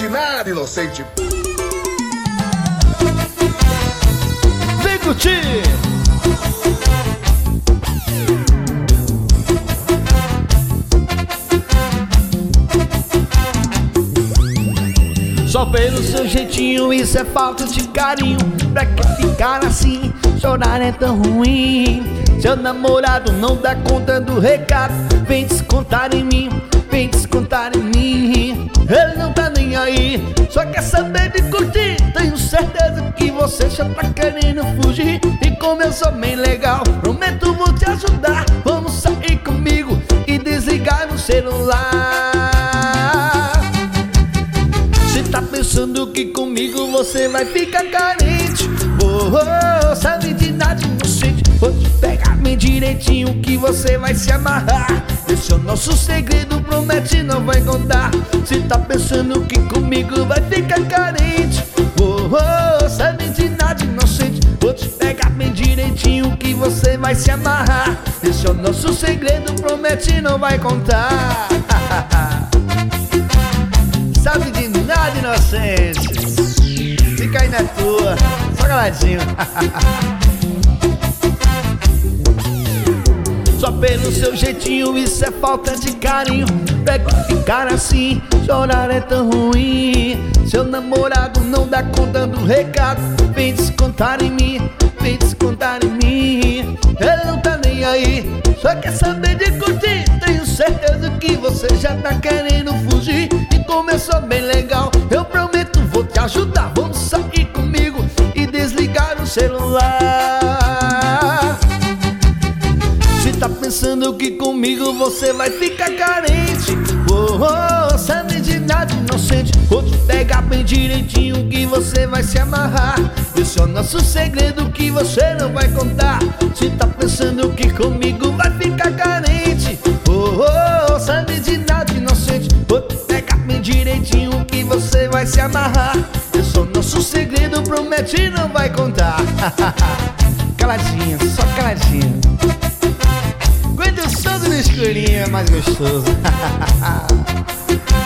de nada, inocente. Vem curtir! Só pelo seu jeitinho, isso é falta de carinho. Pra que ficar assim, chorar é tão ruim. Seu namorado não dá conta do recado. Vem descontar em mim, vem descontar em mim. Ele não tá nem aí, só quer saber de curtir. Tenho certeza que você já tá querendo fugir. E como eu sou bem legal, prometo vou te ajudar. Vamos sair comigo e desligar no celular. Cê tá pensando que comigo você vai ficar carente. Sabe de nada inocente. Vou te pegar bem direitinho que você vai se amarrar. Esse é o nosso segredo, promete não vai contar. Cê tá pensando que comigo vai ficar carente. Sabe de nada inocente. Vou te pegar bem direitinho que você vai se amarrar. Esse é o nosso segredo, promete não vai contar. Sabe de nada inocente. Fica aí na tua, só caladinho. Só pelo seu jeitinho, isso é falta de carinho. Pra que ficar assim, chorar é tão ruim. Seu namorado não dá conta do recado. Vem descontar em mim, vem descontar em mim. Ele não tá nem aí, só quer saber de curtir. Tenho certeza que você já tá querendo fugir. E como eu sou bem legal, eu prometo vou te ajudar. Vamos sair comigo e desligar o celular. Cê tá pensando que comigo você vai ficar carente. Sabe de nada inocente. Vou te pegar bem direitinho que você vai se amarrar. Esse é o nosso segredo que você não vai contar. Cê tá pensando que comigo vai ficar carente. Sabe de nada inocente. Vou te pegar bem direitinho que você vai se amarrar. Esse é o nosso segredo, promete não vai contar. Caladinho, só caladinho. Aguenta o som do escurinho, é mais gostoso.